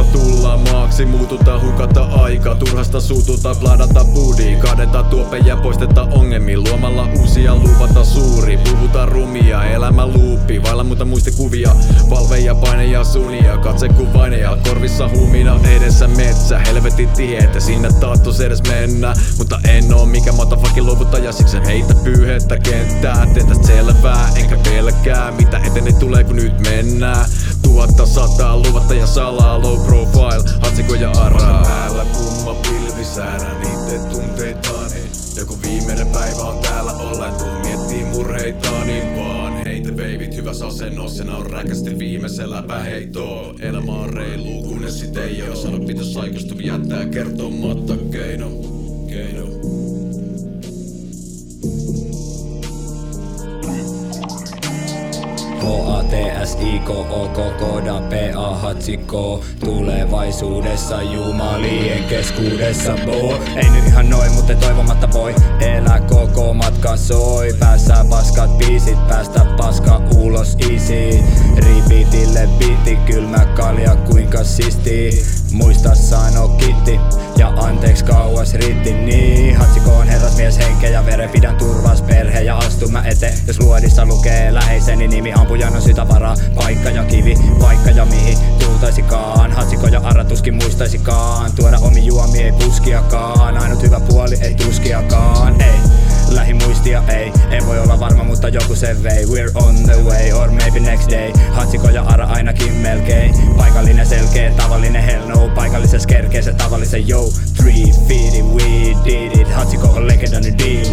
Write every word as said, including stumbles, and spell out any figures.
tullaan maaksi, muututaan hukata aikaa. Turhasta suututaan, bladata budi. Kaadeta tuopeja, poisteta ongelmia. Luomalla uusia, luvata suuri. Puhutaan rumia, elämä luupi. Vailla muuta muistikuvia, palveja, paineja, sunia. Katsekuvaineja, korvissa huumina, edessä metsä. Helvetin tiheitä, siinä tahtos edes mennä. Mutta en oo mikä motherfucking luovuttaja, siksi heitä pyyhettä kenttää. Teen tästä selvää, enkä pelkää mitä eteni tulee kun nyt mennään. Tuhatta sataa, luvattaja salaa, low profile, hatsiko ja araa. Päällä kumma pilvi säärän itse tunteitani. Joku viimeinen päivä on täällä ollen, tuu miettii murheitani vaan. Heitä veivit hyvässä asennossa, ne on räkästi viimeisellä päheitoo. Elämä on reilu, kunnes sit ei oo. Sano pitäis saikostu jättää kertomatta keino, keino. H A T S I K O K kooda P A hatsikko. Tulevaisuudessa jumalien keskuudessa boy. Ei nyt ihan noin, mutta toivomatta voi elää koko matka soi. Päässä paskat biisit, päästä paska ulos easy. Repeatille biitti, kylmä kalja kuinka sisti. Muista sano kitti ja anteeks kauas riitti niin. Hatsikko on herrasmies henkeä ja veren, pidän turvas perhe ja astun mä eteen. Jos luodissa lukee läheiseni nimi, ampujan on sitä varaa. Paikka ja kivi, vaikka ja mihin tultaisikaan. Hatsikko ja arra tuskin muistaisikaan. Tuoda omi juomi ei puskiakaan. Ainut hyvä puoli ei tuskiakaan. Ei, lähimuistia ei, en voi olla varma mutta joku se vei. We're on the way or maybe next day. Hatsikko ja arra ainakin melkein. Paikallinen selkeä, tavallinen hell no. Paikallisessa kerkeessä tavallisen yo. Three feet we did it. Hatsikko on legendainen deal.